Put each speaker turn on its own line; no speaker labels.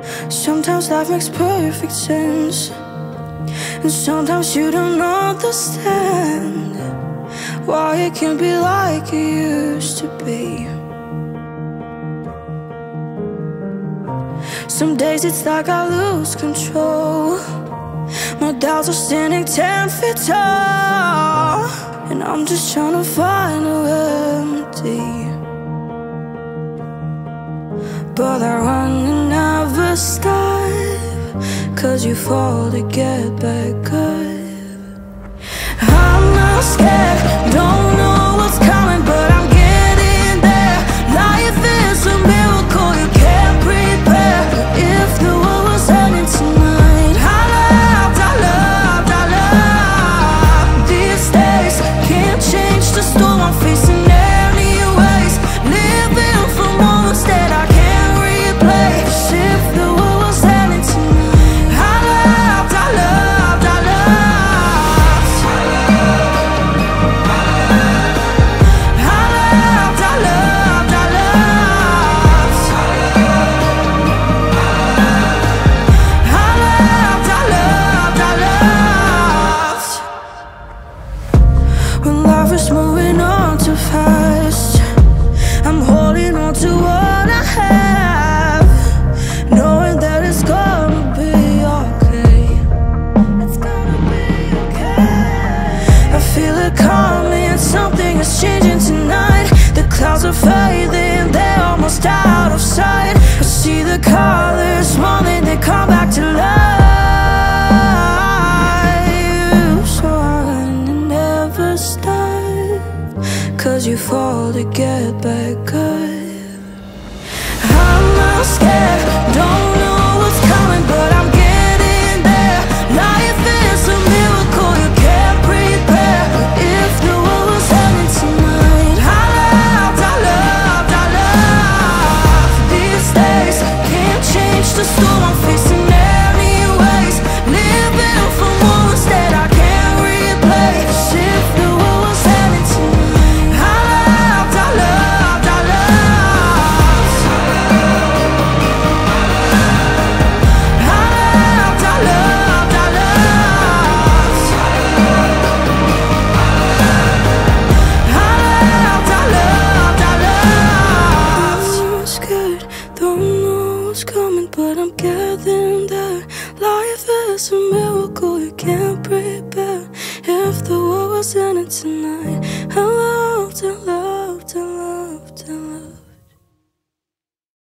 Sometimes life makes perfect sense, and sometimes you don't understand why it can't be like it used to be. Some days it's like I lose control. My doubts are standing 10 feet tall, and I'm just trying to find a remedy. But I run and never stop, 'cause you fall to get back up. I'm not scared, don't know what's coming, but I'm getting there. Life is a miracle you can't prepare. If the world was ending tonight, I loved these days. Can't change the storm I'm facing anyways. Living for moments that I can't replace. If the world was ending tonight, I loved when life is moving on too fast. I'm holding on to what I have, knowing that it's gonna be okay. It's gonna be okay. I feel it coming, something is changing tonight. The clouds are fading, they're almost out of sight. I see the colors morning, they come back to life. So I run and never stop, 'cause you fall to get back up. I'm not scared, don't know what's coming, but I'm getting there. Life is a miracle you can't prepare. If the world was ending tonight, I loved these days. Can't change the storm I'm facing anyways. Living for moments that I can't replace. If the world was ending tonight, I loved I'm scared, don't know what's coming, but I'm getting there. Life is a miracle you can't prepare. If the world was ending tonight,